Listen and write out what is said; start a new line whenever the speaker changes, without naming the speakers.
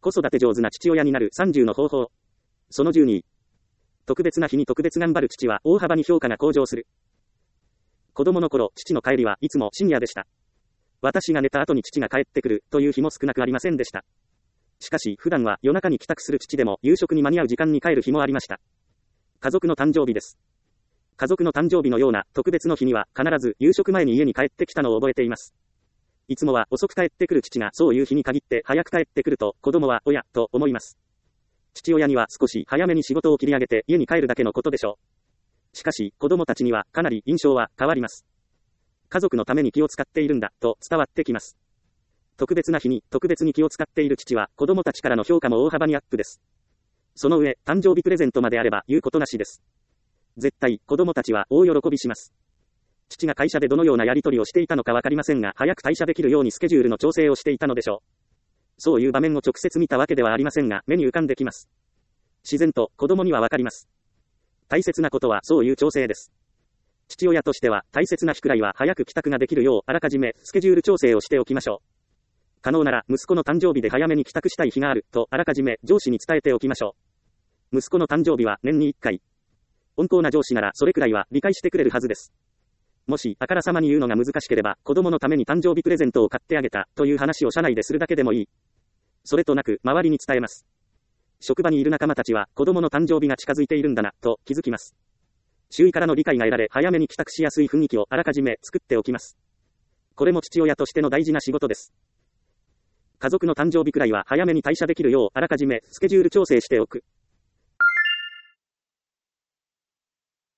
子育て上手な父親になる30の方法。その12。特別な日に特別頑張る父は大幅に評価が向上する。子供の頃、父の帰りはいつも深夜でした。私が寝た後に父が帰ってくるという日も少なくありませんでした。しかし、普段は夜中に帰宅する父でも夕食に間に合う時間に帰る日もありました。家族の誕生日です。家族の誕生日のような特別の日には必ず夕食前に家に帰ってきたのを覚えています。いつもは遅く帰ってくる父がそういう日に限って早く帰ってくると子供はおやと思います。父親には少し早めに仕事を切り上げて家に帰るだけのことでしょう。しかし、子供たちにはかなり印象は変わります。家族のために気を使っているんだと伝わってきます。特別な日に特別に気を使っている父は子供たちからの評価も大幅にアップです。その上、誕生日プレゼントまであれば言うことなしです。絶対、子供たちは大喜びします。父が会社でどのようなやり取りをしていたのかわかりませんが、早く退社できるようにスケジュールの調整をしていたのでしょう。そういう場面を直接見たわけではありませんが、目に浮かんできます。自然と子供にはわかります。大切なことはそういう調整です。父親としては大切な日くらいは早く帰宅ができるようあらかじめスケジュール調整をしておきましょう。可能なら息子の誕生日で早めに帰宅したい日があるとあらかじめ上司に伝えておきましょう。息子の誕生日は年に1回。温厚な上司ならそれくらいは理解してくれるはずです。もしあからさまに言うのが難しければ子供のために誕生日プレゼントを買ってあげたという話を社内でするだけでもいい。それとなく周りに伝えます。職場にいる仲間たちは子供の誕生日が近づいているんだなと気づきます。周囲からの理解が得られ早めに帰宅しやすい雰囲気をあらかじめ作っておきます。これも父親としての大事な仕事です。家族の誕生日くらいは早めに退社できるようあらかじめスケジュール調整しておく。